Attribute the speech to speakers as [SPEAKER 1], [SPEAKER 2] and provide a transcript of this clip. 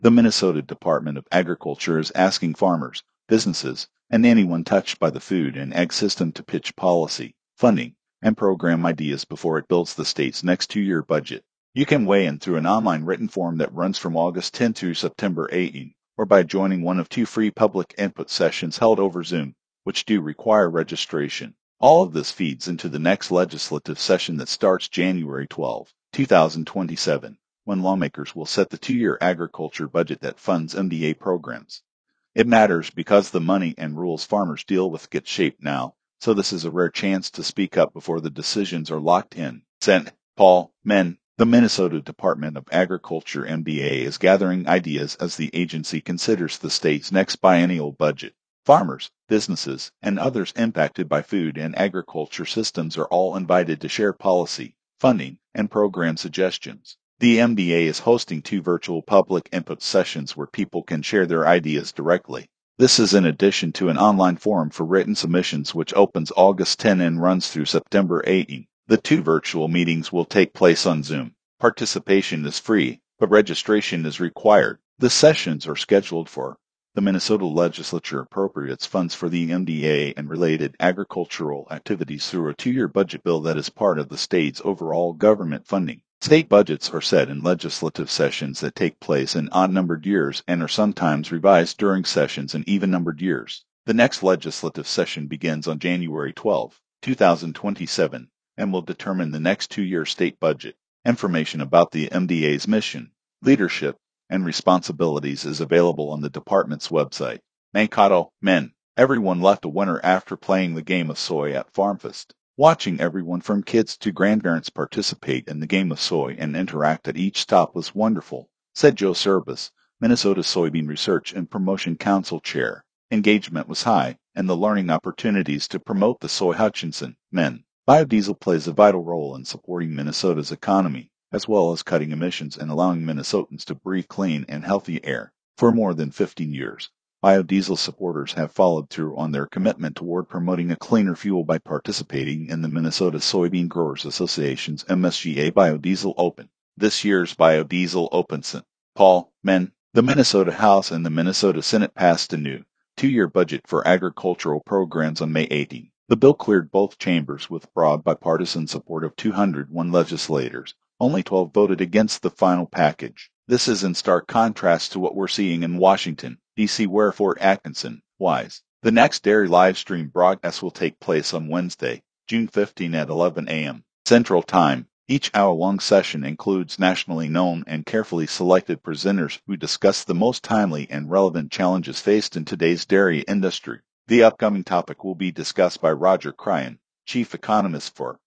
[SPEAKER 1] The Minnesota Department of Agriculture is asking farmers, businesses, and anyone touched by the food and ag system to pitch policy, funding, and program ideas before it builds the state's next two-year budget. You can weigh in through an online written form that runs from August 10 through September 18, or by joining one of two free public input sessions held over Zoom, which do require registration. All of this feeds into the next legislative session that starts January 12, 2027, when lawmakers will set the two-year agriculture budget that funds MDA programs. It matters because the money and rules farmers deal with get shaped now, so this is a rare chance to speak up before the decisions are locked in. Sent. Paul Menn. The Minnesota Department of Agriculture MDA is gathering ideas as the agency considers the state's next biennial budget. Farmers, businesses, and others impacted by food and agriculture systems are all invited to share policy, funding, and program suggestions. The MDA is hosting two virtual public input sessions where people can share their ideas directly. This is in addition to an online forum for written submissions which opens August 10 and runs through September 18. The two virtual meetings will take place on Zoom. Participation is free, but registration is required. The sessions are scheduled for the Minnesota Legislature appropriates funds for the MDA and related agricultural activities through a two-year budget bill that is part of the state's overall government funding. State budgets are set in legislative sessions that take place in odd-numbered years and are sometimes revised during sessions in even-numbered years. The next legislative session begins on January 12, 2027, and will determine the next two-year state budget. Information about the MDA's mission, leadership, and responsibilities is available on the department's website. Mankato, Menn. Everyone left a winner after playing the game of soy at FarmFest. Watching everyone from kids to grandparents participate in the game of soy and interact at each stop was wonderful, said Joe Service, Minnesota Soybean Research and Promotion Council Chair. Engagement was high, and the learning opportunities to promote the soy Hutchinson, Menn. Biodiesel plays a vital role in supporting Minnesota's economy, as well as cutting emissions and allowing Minnesotans to breathe clean and healthy air. For more than 15 years, biodiesel supporters have followed through on their commitment toward promoting a cleaner fuel by participating in the Minnesota Soybean Growers Association's MSGA Biodiesel Open. This year's Biodiesel Open St. Paul Menn. The Minnesota House and the Minnesota Senate passed a new two-year budget for agricultural programs on May 18. The bill cleared both chambers with broad bipartisan support of 201 legislators. Only 12 voted against the final package. This is in stark contrast to what we're seeing in Washington, D.C., where Fort Atkinson, Wise. The next dairy live stream broadcast will take place on Wednesday, June 15 at 11 a.m. Central Time. Each hour-long session includes nationally known and carefully selected presenters who discuss the most timely and relevant challenges faced in today's dairy industry. The upcoming topic will be discussed by Roger Cryan, Chief Economist for